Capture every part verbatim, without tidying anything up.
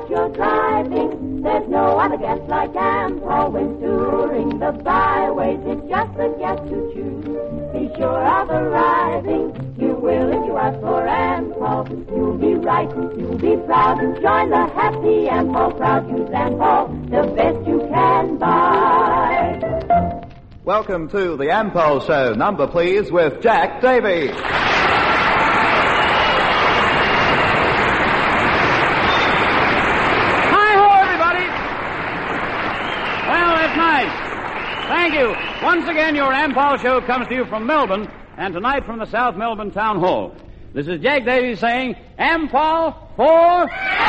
what you're driving. There's no other gas like Ampol when touring the byways. It's just the gas to choose. Be sure of arriving. You will if you ask for Ampol. You'll be right, you'll be proud. Join the happy Ampol crowd. Use Ampol, the best you can buy. Welcome to the Ampol Show. Number, please, with Jack Davies. Thank you. Once again, your Ampol Show comes to you from Melbourne, and tonight from the South Melbourne Town Hall. This is Jack Davies saying, Ampol for...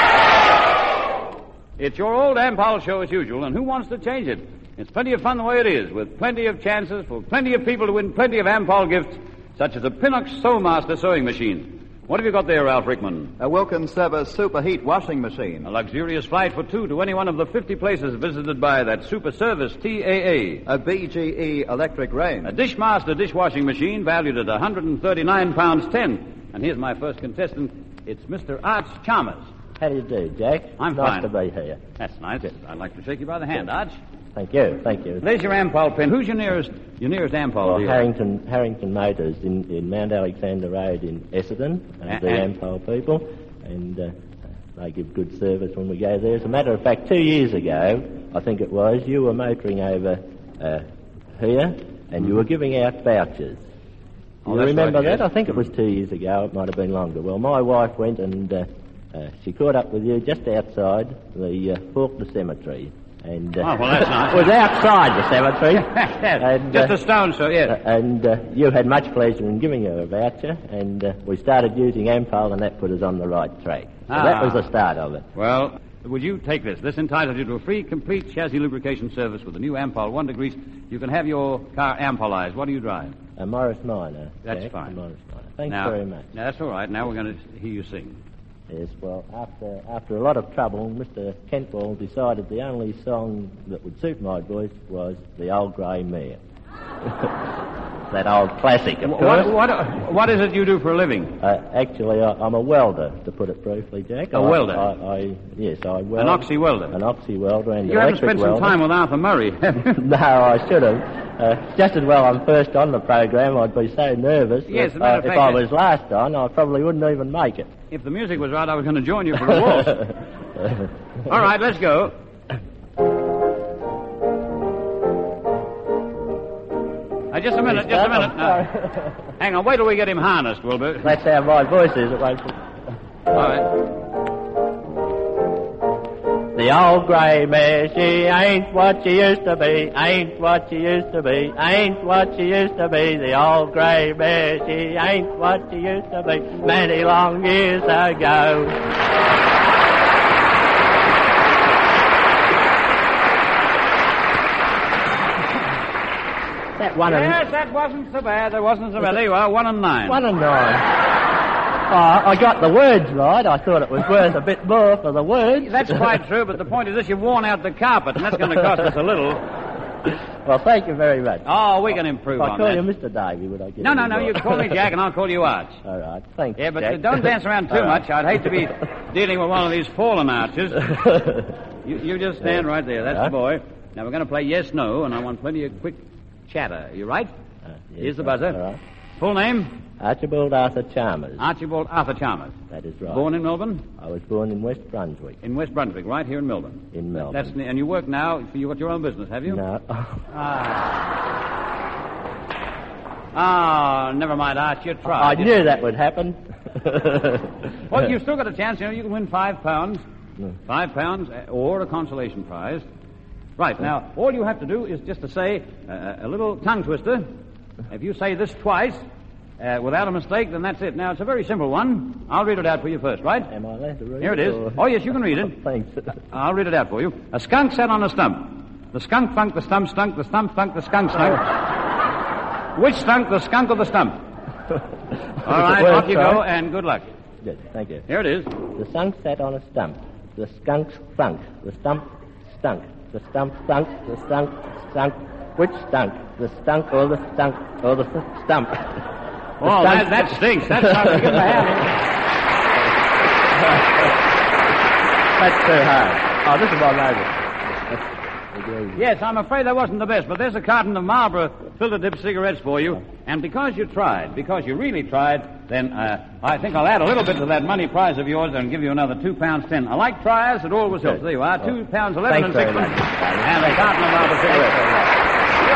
It's your old Ampol Show as usual, and who wants to change it? It's plenty of fun the way it is, with plenty of chances for plenty of people to win plenty of Ampol gifts, such as a Pinox Sewmaster sewing machine. What have you got there, Ralph Rickman? A Wilkins Service Superheat washing machine. A luxurious flight for two to any one of the fifty places visited by that Super Service T A A. A B G E electric range. A Dishmaster dishwashing machine valued at one hundred thirty-nine pounds ten. And here's my first contestant. It's Mister Arch Chalmers. How do you do, Jack? I'm nice fine. to be here. That's nice. I'd like to shake you by the hand, Arch. Thank you, thank you. There's your Ampol pin. Who's your nearest your nearest Ampol well, dealer? Harrington Harrington Motors in, in Mount Alexander Road in Essendon, and the and, Ampol people, and uh, they give good service when we go there. As a matter of fact, two years ago, I think it was, you were motoring over uh, here, and you were giving out vouchers. Oh, you that's remember right, that? yes. I think it was two years ago. It might have been longer. Well, my wife went and uh, uh, she caught up with you just outside the uh, Faulkner Cemetery. And, uh, oh, well, that's nice. it was outside the cemetery. and, Just uh, a stone, so yes. uh, And uh, you had much pleasure in giving her a voucher, and uh, we started using Ampol, and that put us on the right track. So Ah. that was the start of it. Well, would you take this? This entitles you to a free, complete chassis lubrication service with the new Ampol Wonder Grease. You can have your car Ampolized. What do you drive? A Morris Minor. That's Jack, fine. a Morris Minor. Thanks now, very much. Now, that's all right. Now we're going to hear you sing. Yes, well, after after a lot of trouble, Mister Kentwall decided the only song that would suit my voice was The Old Grey Mare. That old classic, of course. What, what, what is it you do for a living? Uh, actually, I, I'm a welder, to put it briefly, Jack. A I, welder? I, I, yes, I weld. An oxy welder? An oxy welder and You haven't electric spent welder. some time with Arthur Murray, have you? No, I should have. Uh, just as well I'm first on the program, I'd be so nervous. Yes, that, as a matter uh, of if fact, I it- was last on, I probably wouldn't even make it. If the music was right, I was going to join you for a waltz. All right, let's go. Uh, just a minute, just a minute. No. Hang on, wait till we get him harnessed, Wilbur. That's how my voice is. It won't... All right. The old grey mare, she ain't what she used to be, ain't what she used to be, ain't what she used to be. The old grey mare, she ain't what she used to be, many long years ago. That one Yes, and... that wasn't so bad. That wasn't so bad. There you are, one and nine. One and nine. Oh, I got the words right. I thought it was worth a bit more for the words. That's quite true, but the point is this, you've worn out the carpet, and that's going to cost us a little. Well, thank you very much. Oh, we can improve If I on call that. you Mister Davey, would I get No, no, any no, more? you call me Jack, and I'll call you Arch. All right, thanks, Yeah, but Jack. uh, don't dance around too All right. much. I'd hate to be dealing with one of these fallen arches. You, you just stand right there. That's Yeah. the boy. Now, we're going to play yes, no, and I want plenty of quick chatter. You right? Uh, yes, Here's the all buzzer. right. Full name? Archibald Arthur Chalmers. Archibald Arthur Chalmers. That is right. Born in Melbourne? I was born in West Brunswick. In West Brunswick, right here in Melbourne. In Melbourne. That's ne- and you work now, you've got your own business, have you? No. Ah. Oh, never mind, Arch, you I tried. knew that would happen. Well, you've still got a chance. You know, you can win five pounds. No. Five pounds uh, or a consolation prize. Right, now, all you have to do is just to say uh, a little tongue twister. If you say this twice uh, without a mistake, then that's it. Now, it's a very simple one. I'll read it out for you first, right? Am I allowed to read Here it is. or- Oh, yes, you can read it. Thanks. I'll read it out for you. A skunk sat on a stump. The skunk funked, the stump stunk, the stump stunk, the skunk stunk. Which stunk, the skunk or the stump? All right, Well, off you go, sorry. and good luck. Good, thank you. Here it is. The skunk sat on a stump. The skunk stunk. The stump stunk. The stump stunk. The skunk stunk. Which stunk? The stunk or the stunk or the s- stump? The Oh, skunk- that, that stinks. That's not to give him a hand. That's too hard. Oh, this is more noble. Yes, I'm afraid that wasn't the best, but there's a carton of Marlboro filter-dip cigarettes for you. And because you tried, because you really tried, then uh, I think I'll add a little bit to that money prize of yours and give you another two pounds ten. I like triers, it always helps. There you are, two pounds eleven and Thanks six very pence. much. And a carton of Marlboro cigarettes.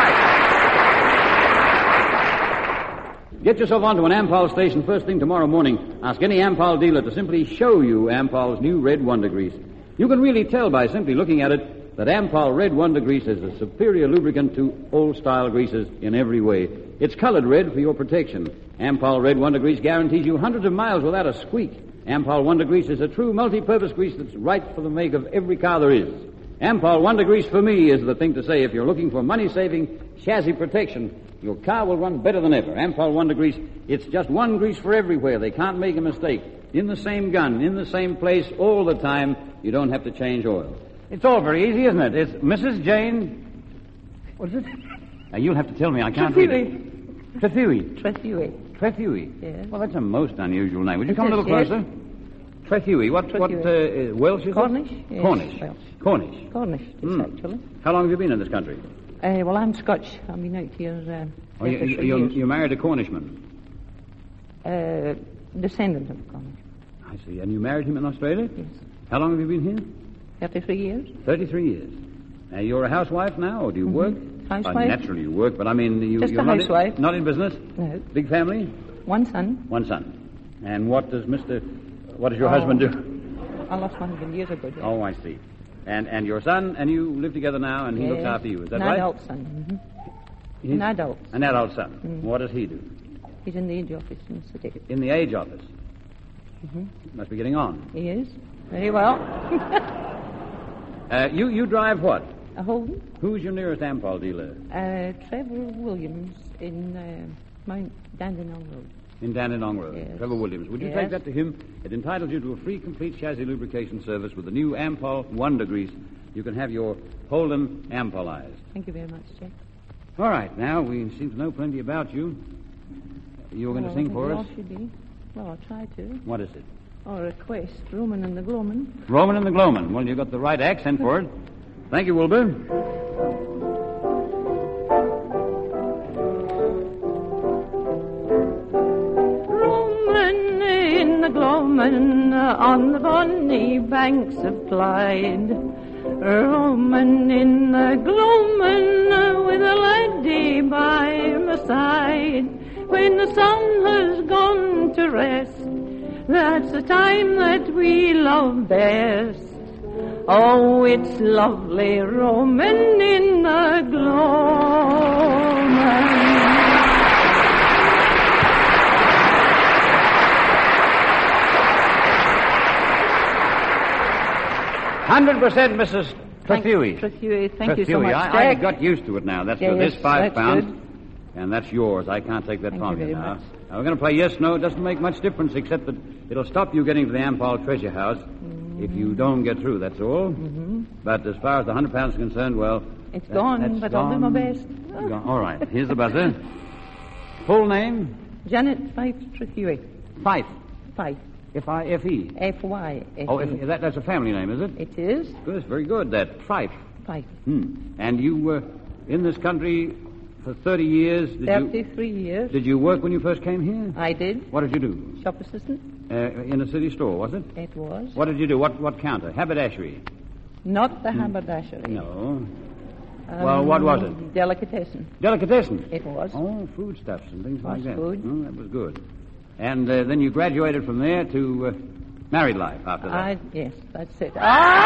Right. Get yourself onto an Ampol station first thing tomorrow morning. Ask any Ampol dealer to simply show you Ampol's new Red Wonder Grease. You can really tell by simply looking at it that Ampol Red Wonder Grease is a superior lubricant to old-style greases in every way. It's colored red for your protection. Ampol Red Wonder Grease guarantees you hundreds of miles without a squeak. Ampol Wonder Grease is a true multi-purpose grease that's right for the make of every car there is. Ampol Wonder Grease, for me, is the thing to say if you're looking for money-saving chassis protection. Your car will run better than ever. Ampol Wonder Grease, it's just one grease for everywhere. They can't make a mistake. In the same gun, in the same place, all the time. You don't have to change oil. It's all very easy, isn't it? It's Missus Jane... What is it? Now, you'll have to tell me. I can't read it. Trethewey. Trethewey. Trethewey. Yes. Well, that's a most unusual name. Would you It come a is, little yes. closer? Trethewey. What, what, Trethewey. uh, Welsh is Cornish? it? Yes, Cornish. Welsh. Cornish. Cornish, it is, Hmm. actually. How long have you been in this country? Uh, well, I'm Scotch. I've been out here uh, Oh, you, you, thirty-three you're, years. you're married a Cornishman. Uh, descendant of Cornish. I see. And you married him in Australia? Yes. How long have you been here? thirty-three years. Thirty-three years. Now, you're a housewife now, or do you work? Housewife. Uh, naturally, you work, but I mean, you, Just you're a not housewife. In, not in business. No. Big family. One son. One son. And what does Mister What does your Oh. husband do? I lost my husband years ago. Yes. Oh, I see. And and your son and you live together now, and he Yes. looks after you. Is that An right? adult son. hmm He's An adult. An adult son. Mm. What does he do? He's in the age office in the city. In the age office. Mm-hmm. Must be getting on. He is. Very well. Uh, you you drive what? A Holden. Who's your nearest Ampol dealer? Uh, Trevor Williams in uh, Mount Dandenong Road. In Dandenong Road. Yes. Trevor Williams. Would you Yes. take that to him? It entitles you to a free, complete chassis lubrication service with the new Ampol Wonder Grease. You can have your Holden Ampolized. Thank you very much, Jack. All right, now we seem to know plenty about you. You were going Well, to I sing think for we us? all should be. Well, I'll try to. What is it? Or request, Roman and the Gloman. Roman and the Gloman. Well, you got the right accent for it. Thank you, Wilbur. Roman in the Gloman uh, on the bonny banks of Clyde. Roman in the Gloman uh, with a laddie by my side. When the sun has gone to rest, that's the time that we love best. Oh, it's lovely roaming in the gloaming. Hundred percent, Missus Trethewey. Trethewey, thank you so Trethewey. much, I, Jack. I got used to it now. That's Yes, good. This five that's pounds, good. and that's yours. I can't take that Thank from you very now. much. Now, we're going to play yes, no. It doesn't make much difference except that it'll stop you getting to the Ampol treasure house Mm-hmm. if you don't get through. That's all. Mm-hmm. But as far as the hundred pounds is concerned, well, It's that- gone, that's but I'll do my gone. best. Gone. All right. Here's the buzzer. Full name? Janet Fife Trethewey. Fife. Fife. F I F E. F Y F E. Oh, if, that, that's a family name, is it? It is Good. Very good. That Fife. Fife. Hmm. And you were in this country for thirty years. Did you, thirty-three years. did you work when you first came here? I did. What did you do? Shop assistant. Uh, in a city store, was it? It was. What did you do? What what counter? Haberdashery? Not the haberdashery. No. Um, Well, what was it? Delicatessen. Delicatessen? It was. Oh, foodstuffs and things like Was that. food. Oh, that was good. And uh, then you graduated from there to uh, married life after that. I, yes, that's it.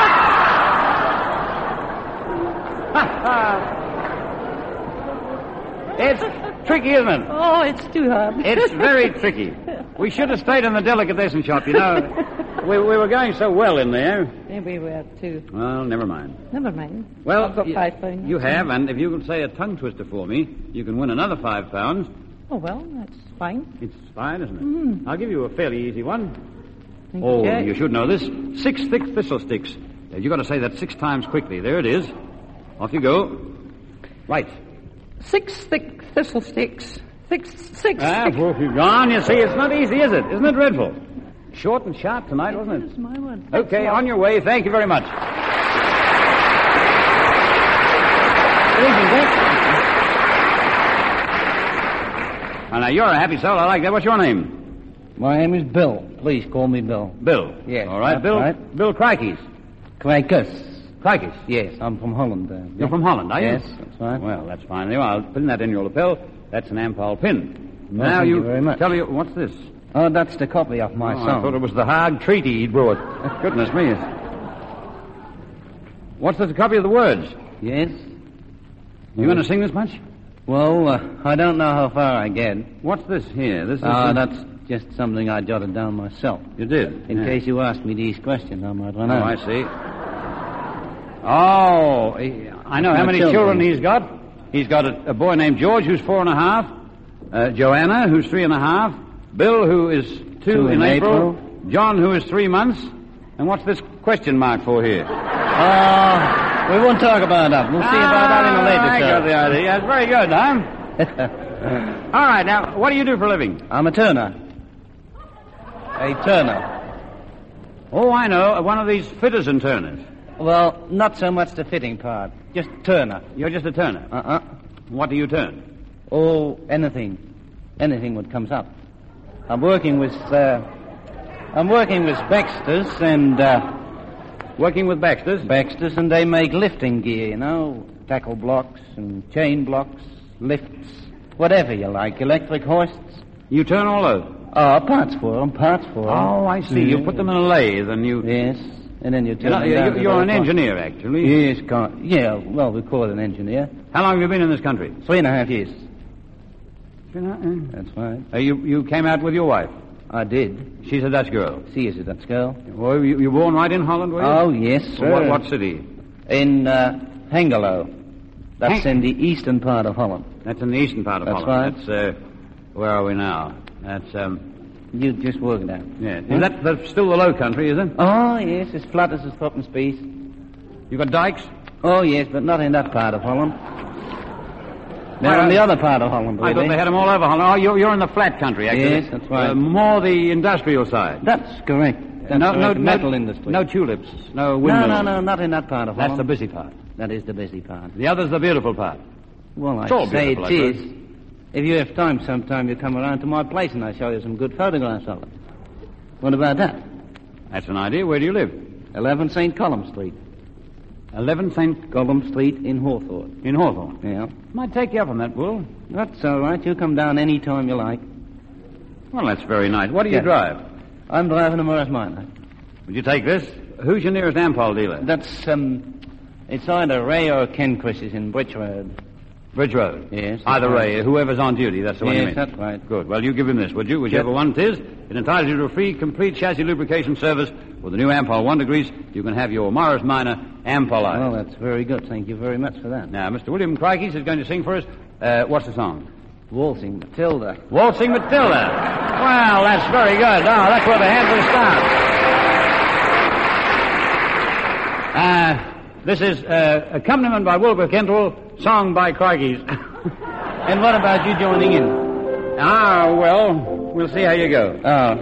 Ah! It's tricky, isn't it? Oh, it's too hard. It's very tricky. We should have stayed in the delicatessen shop, you know. we, we were going so well in there. Yeah, we were too. Well, never mind. Never mind. Well, I've got y- five pounds. you have, and if you can say a tongue twister for me, you can win another five pounds. Oh, well, that's fine. It's fine, isn't it? Mm. I'll give you a fairly easy one. Thank Oh, Jack. you should know this. Six thick thistle sticks. Uh, you've got to say that six times quickly. There it is. Off you go. Right. Six thick thistle sticks. Six, six Ah, thick... well, you've gone. You see, it's not easy, is it? Isn't it dreadful? Short and sharp tonight, wasn't it? Yes, my word. Okay, on your way. Thank you very much. Well, now, you're a happy soul. I like that. What's your name? My name is Bill. Please call me Bill. Bill. Yes. All right, that's Bill. right. Bill Crikey's. Crikers. Crikey's. Yes, I'm from Holland. Uh, You're from Holland, are you? Yes, that's right. Well, that's fine. There you are. I'll pin that in your lapel. That's an Ampol pin. Well, now thank you, you very much. tell me, what's this? Oh, that's the copy of my Oh, I song. thought it was the Hague Treaty he'd brought. Goodness me. What's this, a copy of the words? Yes. You going to sing this much? Well, uh, I don't know how far I get. What's this here? This is. Ah, uh, that's just something I jotted down myself. You did? In Yeah. case you ask me these questions, I might run Oh, out. I see. Oh, he- I know how My many children. children he's got. He's got a, a boy named George, who's four and a half. Uh, Joanna, who's three and a half. Bill, who is two, Two in, in April. April. John, who is three months. And what's this question mark for here? Uh, we won't talk about that. We'll see about that in a later I show. got the idea. That's very good, huh? All right, now, what do you do for a living? I'm a turner. A turner. Oh, I know, one of these fitters and turners. Well, not so much the fitting part. Just turner. You're just a turner. Uh-uh. What do you turn? Oh, anything. Anything what comes up. I'm working with, uh... I'm working with Baxter's and, uh... Working with Baxter's? Baxter's, and they make lifting gear, you know? Tackle blocks and chain blocks, lifts, whatever you like. Electric hoists. You turn all over? Oh, parts for them, parts for them. Oh, I see. You put them in a lathe and you... Yes, and then you turn You know, them you- down to you're the an bottom. engineer, actually. Yes, con- yeah, well, we call it an engineer. How long have you been in this country? Three and a half years. Uh, That's right. you, you came out with your wife. I did. She's a Dutch girl. She is a Dutch girl. Well, you, you born right in Holland, were you? Oh, yes, sir. What, what city? In uh, Hengelo. That's Heng- in the eastern part of Holland. That's in the eastern part of That's Holland. right. That's, uh, where are we now? That's, um, You just work it out. yeah. Hmm? Is that the, still the low country, is it? Oh, yes, as flat as a threepence piece. You got dikes? Oh, yes, but not in that part of Holland. They're Well, in the other part of Holland, I believe thought me. they had them all over Holland. Oh, you're, you're in the flat country, actually. Yes, that's right. Uh, more the industrial side. That's correct. That's no, correct. no, metal no, industry. No tulips, no no, windmills. no, no, not in that part of That's Holland. the busy part. That is the busy part. The other's the beautiful part. Well, It's all I'd say beautiful, it I is. suppose. If you have time sometime, you come around to my place and I show you some good photographs of it. What about that? That's an idea. Where do you live? eleven Saint Column Street. eleven Saint Column Street in Hawthorne. in Hawthorne. Yeah. Might take you up on that, Bull. That's all right. You come down any time you like. Well, that's very nice. What do you Yeah. drive? I'm driving a Morris Minor. Would you take this? Who's your nearest Ampol dealer? That's, um, it's either Ray or Ken Chris's in Bridge Road. Bridge Road. Yes. that's Either right. way, whoever's on duty, that's the one you Yes, mean. that's right. Good. Well, you give him this, would you? Whichever Yep. one it is. It entitles you to a free, complete chassis lubrication service with the new Ampol one degrees. You can have your Morris Minor Ampol Well, ice. that's very good. Thank you very much for that. Now, Mister William Crikey is going to sing for us. Uh, what's the song? Waltzing Matilda. Waltzing Matilda. Well, that's very good. Oh, that's where the hand will start. Uh, this is uh, accompaniment by Wilbur Kendall, song by Crikey's. And what about you joining in? Ah, well, we'll see how you go. Oh.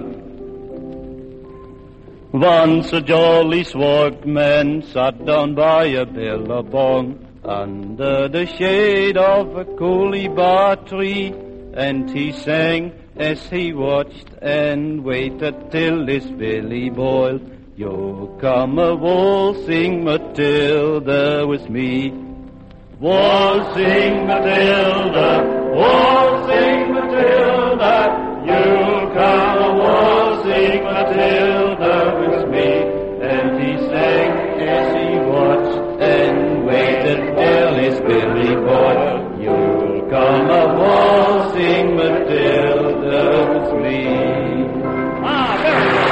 Once a jolly swagman sat down by a billabong under the shade of a cooliebar tree, and he sang as he watched and waited till his belly boiled. "You come a waltzing Matilda with me." Waltzing Matilda, waltzing Matilda, you'll come a waltzing Matilda with me. And he sang as he watched and waited till his belly boiled. You'll come a waltzing Matilda with me. Ah, very good.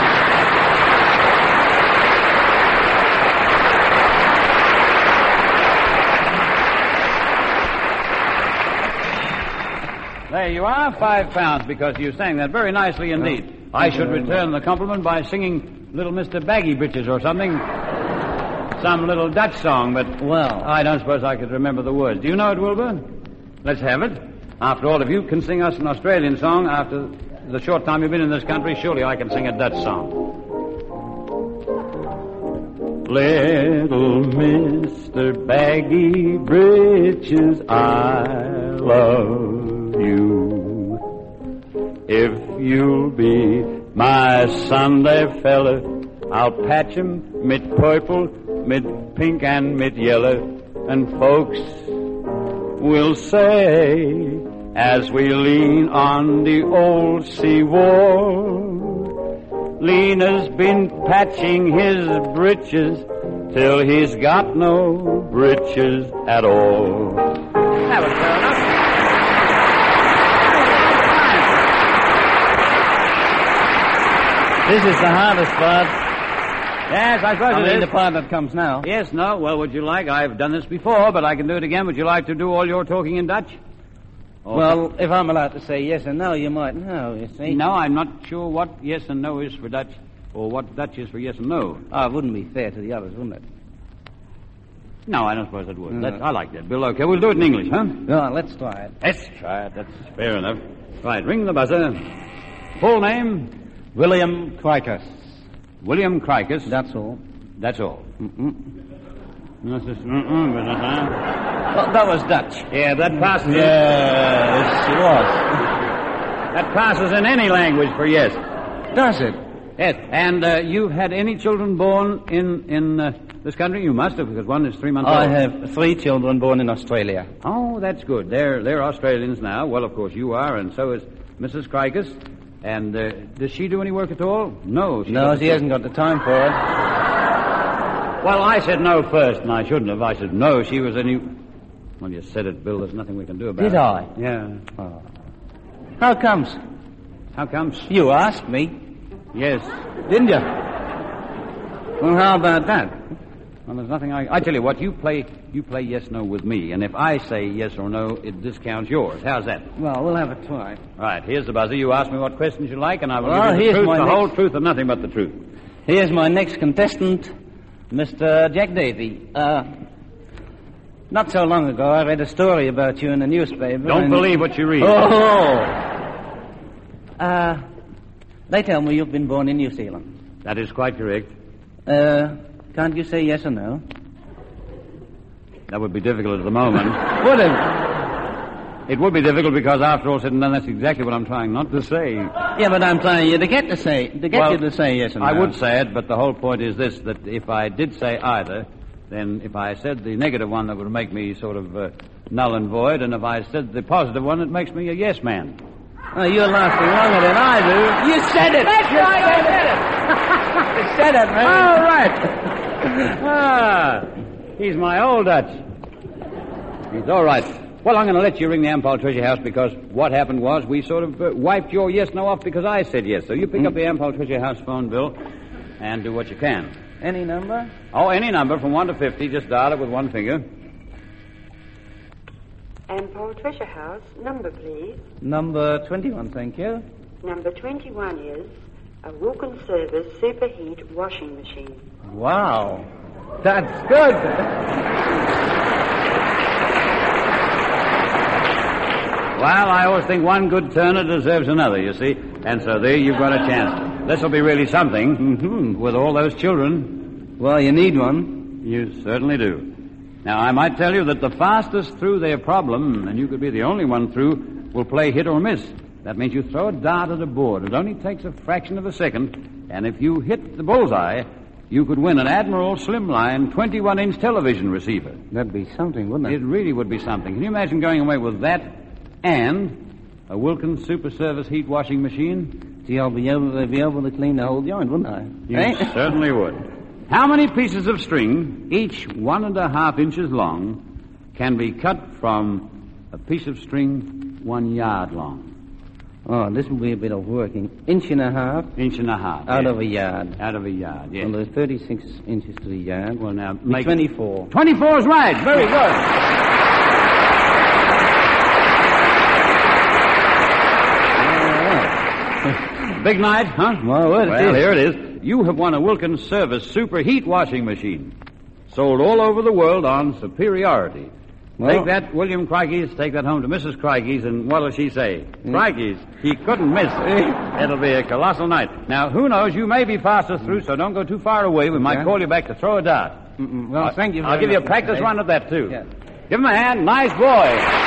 There you are, five pounds, because you sang that very nicely indeed. I should return the compliment by singing Little Mister Baggy Britches or something. Some little Dutch song, but Well, I don't suppose I could remember the words. Do you know it, Wilbur? Let's have it. After all, if you can sing us an Australian song after the short time you've been in this country, surely I can sing a Dutch song. Little Mister Baggy Britches, I love you. If you'll be my Sunday fella, I'll patch 'em mit purple, mit pink, and mit yellow. And folks will say, as we lean on the old seawall, Lena's been patching his britches till he's got no britches at all. That was fair enough. This is the hardest part. Yes, I suppose I it mean, is. the part that comes now. Yes, no. Well, would you like? I've done this before, but I can do it again. Would you like to do all your talking in Dutch? Or Well, if I'm allowed to say yes and no, you might know, you see. No, I'm not sure what yes and no is for Dutch, or what Dutch is for yes and no. Oh, it wouldn't be fair to the others, wouldn't it? No, I don't suppose it would. No. That, I like that, Bill. Okay, we'll do it in English, huh? No, let's try it. Let's try it. That's fair enough. Right, ring the buzzer. Full name? William Crichus. William Crichus. That's all. That's all. Mm-mm. That's just, mm-mm, business, huh? Oh, that was Dutch. Yeah, that passes. Yes, it was. That passes in any language for yes. Does it? Yes, and uh, you've had any children born in in uh, this country? You must have, because one is three months I old. have three children born in Australia. Oh, that's good. They're they're Australians now. Well, of course you are, and so is Missus Crichus. And uh, does she do any work at all? No, she No, doesn't. she hasn't got the time for it. Well, I said no first, and I shouldn't have. I said no. She was any. Well, you said it, Bill. There's nothing we can do about Did it. I? Yeah. Oh. How comes? How comes? You asked me, Yes. didn't you? Well, how about that? Well, there's nothing I... I tell you what, you play you play yes-no with me, and if I say yes or no, it discounts yours. How's that? Well, we'll have a try. All right, here's the buzzer. You ask me what questions you like, and I will Well, give you here's the truth, my the next- whole truth, and nothing but the truth. Here's my next contestant, Mister Jack Davy. Uh, not so long ago, I read a story about you in the newspaper. Don't and- believe what you read. Oh! Uh, they tell me you've been born in New Zealand. That is quite correct. Uh, can't you say yes or no? That would be difficult at the moment. Would it? It would be difficult because, after all said and done, that's exactly what I'm trying not to say. Yeah, but I'm trying you to get to say, to get Well, you to say yes or no. I would say it, but the whole point is this, that if I did say either, then if I said the negative one, that would make me sort of uh, null and void, and if I said the positive one, it makes me a yes man. Oh, you're lasting longer than I do. You said it. That's right, I said it. You said it, man. All right. Ah, he's my old Dutch. He's all right. Well, I'm going to let you ring the Ampol Treasure House because what happened was we sort of uh, wiped your yes-no off because I said yes. So you pick up the Ampol Treasure House phone, Bill, and do what you can. Any number? Oh, any number from one to fifty. Just dial it with one finger. Ampol Treasure House, number please. Number twenty-one, thank you. Number twenty-one is a Wilkins Service Superheat washing machine. Wow. That's good. Well, I always think one good turner deserves another, you see. And so there you've got a chance. This will be really something. Mm-hmm. With all those children. Well, you need one. You certainly do. Now, I might tell you that the fastest through their problem, and you could be the only one through, will play hit or miss. That means you throw a dart at a board. It only takes a fraction of a second, and if you hit the bullseye, you could win an Admiral Slimline twenty-one inch television receiver. That'd be something, wouldn't it? It really would be something. Can you imagine going away with that and a Wilkins Super Service heat washing machine? Gee, I'll be able to be able to clean the whole joint, wouldn't I? You Eh? certainly would. How many pieces of string, each one and a half inches long, can be cut from a piece of string one yard long? Oh, this will be a bit of working. Inch and a half Inch and a half. out yes. of a yard. Out of a yard, yes. Well, there's thirty-six inches to the yard. Well, now, Be make... twenty-four. twenty-four is right. Very good. Big night, huh? My word, it Well, is. here it is. You have won a Wilkins Service Super Heat Washing Machine. Sold all over the world on superiority. Well, take that, William Crikey's, take that home to Missus Crikey's, and what'll she say? Crikey's, he couldn't miss. It'll be a colossal night. Now, who knows, you may be faster through, so don't go too far away. We might Yeah. call you back to throw a dart. Mm-mm. Well, I'll- thank you I'll very give you a much, practice Mister run Hay. at that, too. Yeah. Give him a hand. Nice boy.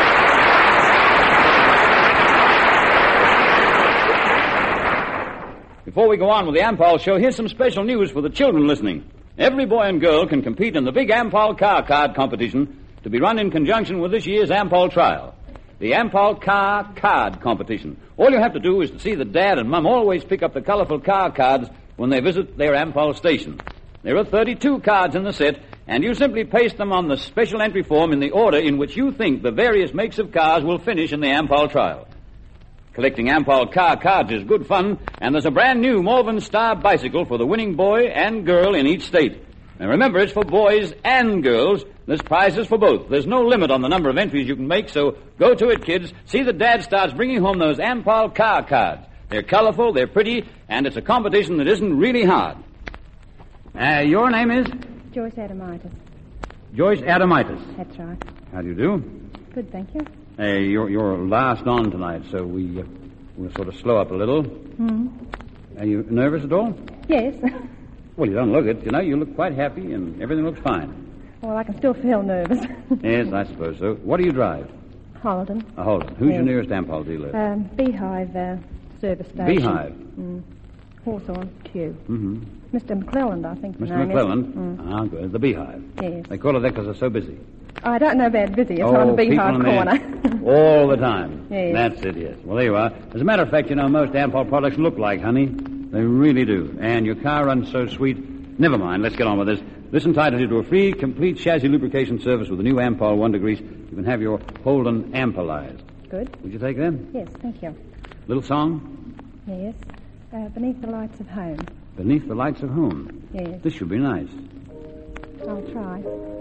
Before we go on with the Ampol show, here's some special news for the children listening. Every boy and girl can compete in the big Ampol car card competition to be run in conjunction with this year's Ampol trial. The Ampol car card competition. All you have to do is to see that Dad and Mum always pick up the colorful car cards when they visit their Ampol station. There are thirty-two cards in the set, and you simply paste them on the special entry form in the order in which you think the various makes of cars will finish in the Ampol trial. Collecting Ampol car cards is good fun, and there's a brand new Malvern Star bicycle for the winning boy and girl in each state. And remember, it's for boys and girls. There's prizes for both. There's no limit on the number of entries you can make, so go to it, kids. See that Dad starts bringing home those Ampol car cards. They're colorful, they're pretty, and it's a competition that isn't really hard. Uh, your name is? Joyce Adamitis. Joyce Adamitis. That's right. How do you do? Good, thank you. Uh, you're, you're last on tonight, so we, uh, we'll sort of slow up a little. Hmm. Are you nervous at all? Yes. Well, you don't look it. You know, you look quite happy, and everything looks fine. Well, I can still feel nervous. Yes, I suppose so. What do you drive? Holden. A Holden. Who's your Yes. nearest Ampol dealer? Um, Beehive uh, service station. Beehive? Mm. Hawthorne, Kew. Mm-hmm. Mister McClelland, I think the Mister name McClelland? is. Mm. Ah, good. The Beehive. Yes. They call it that because they're so busy. I don't know about busy. It's oh, on the people Beehive in there corner. all the time. Yes. That's it, yes. Well, there you are. As a matter of fact, you know, most Ampol products look like honey. They really do. And your car runs so sweet. Never mind. Let's get on with this. This entitles you to a free, complete chassis lubrication service with the new Ampol Wonder Grease. You can have your Holden ampolized. Good. Would you take them? Yes, thank you. Little song? Yes. Uh, beneath the lights of home. Beneath the lights of home. Yes. This should be nice. I'll try.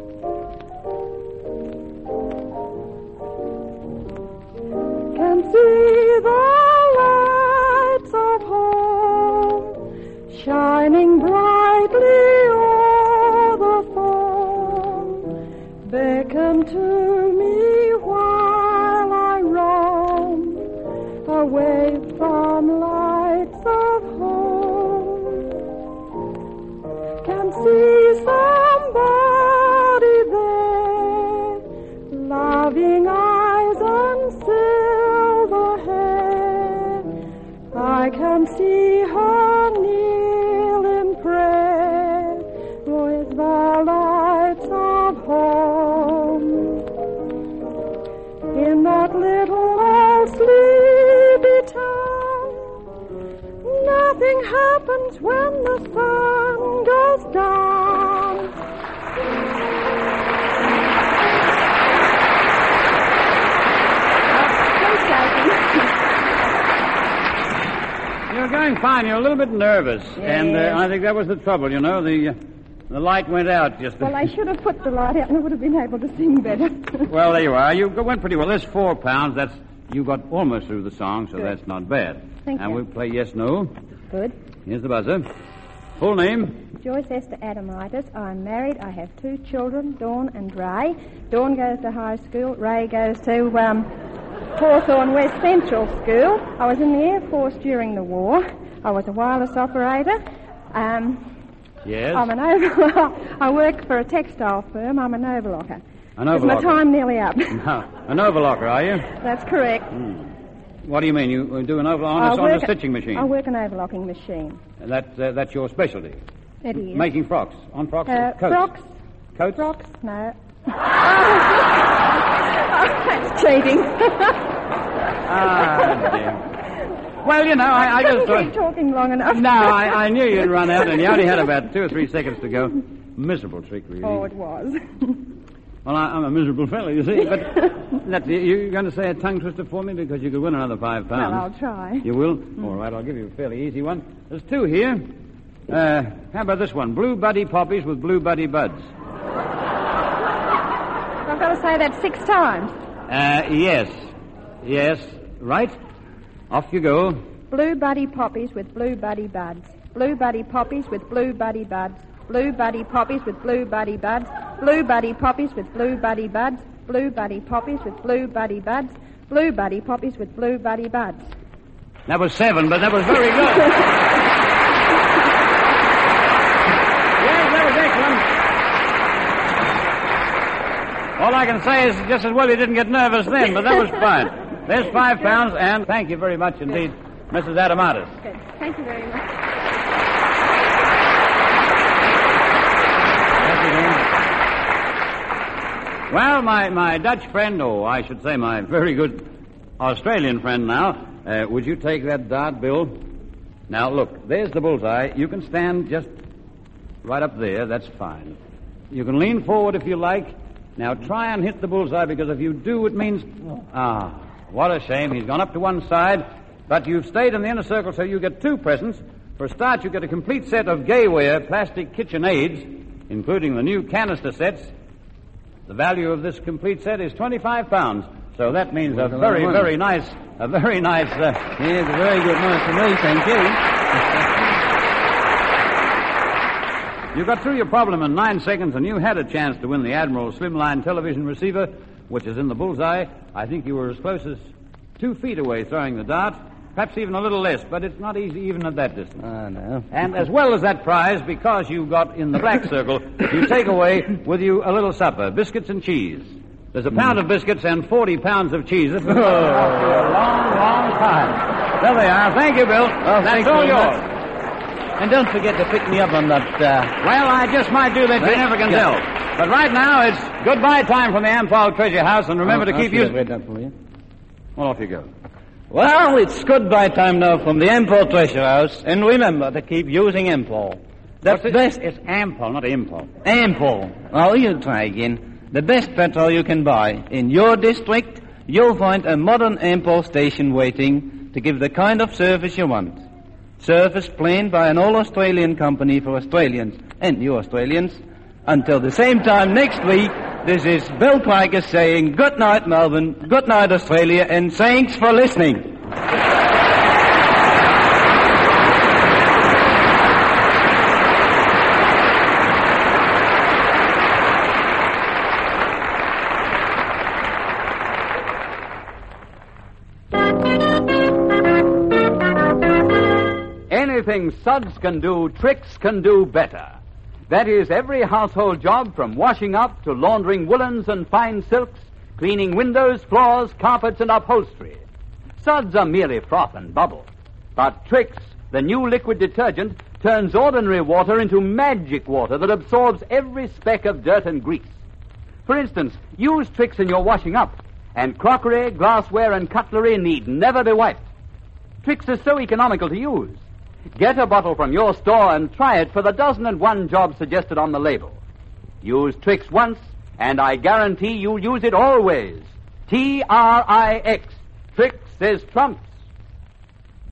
Can see the lights of home shining brightly o'er the foam. Beckon to me while I roam away from lights of home. Can see somebody there, loving eyes and silver hair. I can see her kneel in prayer with the lights of home. In that little old sleepy town, nothing happens when the sun goes down. You're going fine. You're a little bit nervous. Yes. And uh, I think that was the trouble, you know. The uh, the light went out just... Well, I should have put the light out and I would have been able to sing better. Well, there you are. You went pretty well. There's four pounds. That's you got almost through the song, so Good. that's not bad. Thank and you. we'll play yes, no. Good. Here's the buzzer. Full name? Joyce Esther Adamitis. I'm married. I have two children, Dawn and Ray. Dawn goes to high school. Ray goes to um, Hawthorne West Central School. I was in the Air Force during the war. I was a wireless operator. Um, Yes. I'm an over. I work for a textile firm. I'm an overlocker. An Is my overlocker. time nearly up? No, an overlocker, are you? That's correct. What do you mean? You do an overlock I on, a- on a work- stitching machine? I work an overlocking machine. That, uh, that's your specialty? It is. Making frocks? On frocks? Uh, Coats? frocks. Coats? Frocks? No. oh, that's cheating. Ah, dear. Well, you know, I, I just... couldn't keep talking long enough. No, I, I knew you'd run out, and you only had about two or three seconds to go. Miserable trick, really. Oh, it was. Well, I, I'm a miserable fellow, you see. But that's, you, you're going to say a tongue twister for me because you could win another five pounds. Well, I'll try. You will? All right, I'll give you a fairly easy one. There's two here. Uh, how about this one? Blue Buddy Poppies with Blue Buddy Buds. I've got to say that six times. Uh, yes. Yes. Right? Off you go. Blue buddy poppies with blue buddy buds. Blue buddy poppies with blue buddy buds. Blue buddy poppies with blue buddy buds. Blue buddy poppies with blue buddy buds. blue buddy poppies with blue buddy buds, blue buddy poppies with blue buddy buds. That was seven, but that was very good. Yes, that was excellent. All I can say is just as well you didn't get nervous then, but that was fine. There's five pounds, and thank you very much indeed, Missus Adamatis. Good. Thank you very much. Well, my, my Dutch friend, or I should say my very good Australian friend now, uh, would you take that dart, Bill? Now, look, there's the bullseye. You can stand just right up there. That's fine. You can lean forward if you like. Now, try and hit the bullseye, because if you do, it means... Ah, what a shame. He's gone up to one side, but you've stayed in the inner circle, so you get two presents. For a start, you get a complete set of Gayware plastic kitchen aids, including the new canister sets. The value of this complete set is twenty-five pounds, so that means a very, very nice, a very nice... Uh, yes, a very good night for me, thank you. You got through your problem in nine seconds, and you had a chance to win the Admiral Slimline television receiver, which is in the bullseye. I think you were as close as two feet away throwing the dart, perhaps even a little less, but it's not easy even at that distance. I know. And as well as that prize, because you got in the black circle, you take away with you a little supper, biscuits and cheese. There's a pound mm. of biscuits and forty pounds of cheese. This has been after a long, long time. There they are. Thank you, Bill. Oh, That's all yours. And don't forget to pick me up on that... Uh... Well, I just might do that. You never can yeah. tell. But right now, it's goodbye time from the Ampol Treasure House, and remember oh, to keep you... using... read that for you. Well, off you go. Well, it's goodbye time now from the Ampol Treasure House, and remember to keep using Ampol. The What's best... It? It's Ampol, not Impol. Ampol. Oh, you try again. The best petrol you can buy. In your district, you'll find a modern Ampol station waiting to give the kind of service you want. Service planned by an all-Australian company for Australians and you Australians. Until the same time next week, this is Bill Craiger saying good night, Melbourne, good night, Australia, and thanks for listening. Anything suds can do, Trix can do better. That is, every household job from washing up to laundering woolens and fine silks, cleaning windows, floors, carpets, and upholstery. Suds are merely froth and bubble. But Trix, the new liquid detergent, turns ordinary water into magic water that absorbs every speck of dirt and grease. For instance, use Trix in your washing up, and crockery, glassware, and cutlery need never be wiped. Trix is so economical to use. Get a bottle from your store and try it for the dozen and one jobs suggested on the label. Use Trix once, and I guarantee you'll use it always. T R I X. Trix is trumps.